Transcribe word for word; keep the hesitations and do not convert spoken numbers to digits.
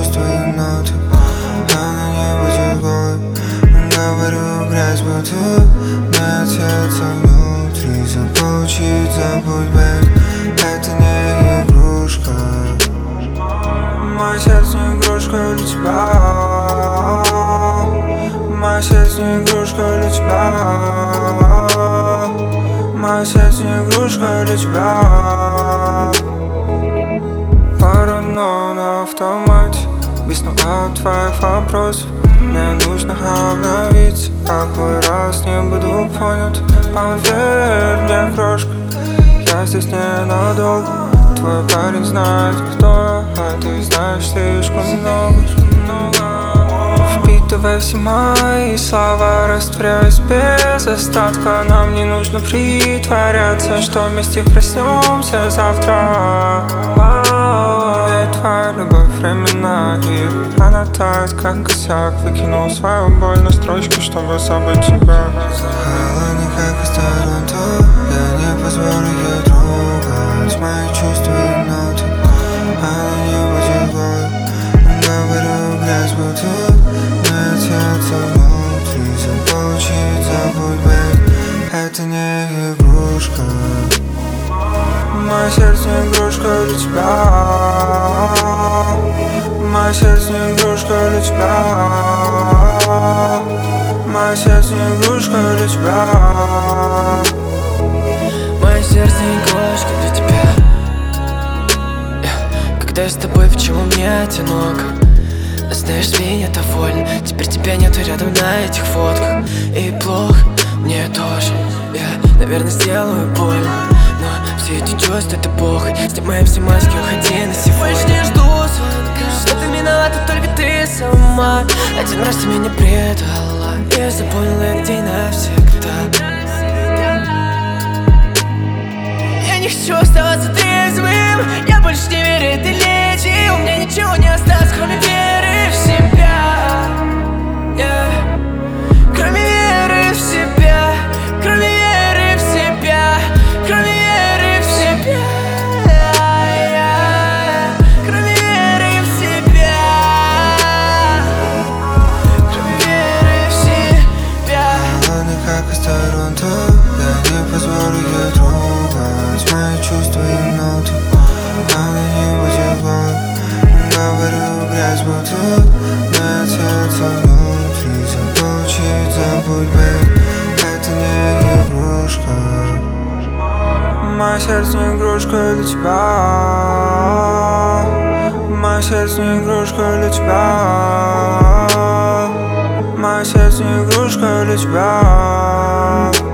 чувствую ноты. Она не будет голой. Говорю грязь, будто не отец внутри. Заполучить, забудь, бэйб, это не игрушка. Мое сердце не игрушка для тебя. Мое сердце не игрушка для тебя. Мое сердце не игрушка для тебя. Паранойя на автомате, висну от твоих вопросов. Мне нужно обновиться, какой раз не буду понят. Поверь мне, крошка, я здесь ненадолго. Твой парень знает, кто я, а ты знаешь слишком много. Впитывай все мои слова, растворяясь без остатка. Нам не нужно притворяться, что вместе проснемся завтра. Ведь твоя любовь временная, и она тает, как косяк. Выкинул свою боль на строчку, чтобы забыть тебя. Холодный, как из Торонто, я не позволю ей трогать мои чувства и ноты. Она не будет голой. Говорю грязь, будто не отец внутри. Заполучить, забудь, бэйб, это не игрушка. Мое сердце не игрушка для тебя. Мое сердце не игрушка для тебя. Мое сердце не игрушка для тебя. Мое сердце не игрушка для тебя. yeah. Когда я с тобой, почему мне одиноко? Знаешь, меня довольно. Теперь тебя нету рядом на этих фотках. И плохо, мне тоже. Я, наверное, сделаю больно, но все эти чувства — это похоть. Снимаем все маски, уходи на сегодня. Больше не жду звонка, что ты виновата, только ты сама. Один раз ты меня предала, я запомнила этот день навсегда. Я не хочу оставаться трезвым, я больше не верю этой леди. У меня ничего не осталось, кроме веры в себя. yeah. Кроме веры в себя, кроме веры в себя, кроме веры в себя. yeah. Кроме веры в себя, кроме веры в себя. Холодный, как из Торонто, я не позволю ей трогать мои чувства и ноты. Она не будет голой. Говорю грязь, будто не отец внутри. Заполучить, забудь, бэйб, это не игрушка. Мое сердце не игрушка для тебя. Мое сердце не игрушка для тебя. Мое сердце не игрушка для тебя.